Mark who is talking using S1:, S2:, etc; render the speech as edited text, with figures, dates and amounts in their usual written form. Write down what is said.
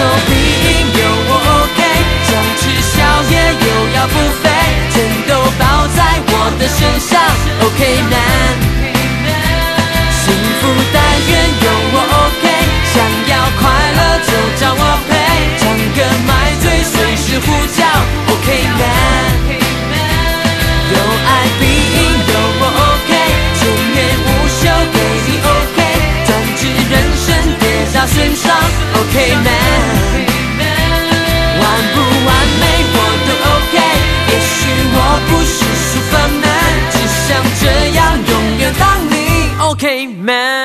S1: 必应有我 OK， 想吃宵夜又要不费，全都包在我的身上 OK man。幸福但愿有我 OK， 想要快乐就找我陪，唱歌买醉随时呼叫 OK man。有爱必应有我 OK， 全年无休给你 OK， 专治人生跌倒损伤 OK man。完不完美我都 OK， 也许我不是 Superman， 只想这样永远当你 OK man。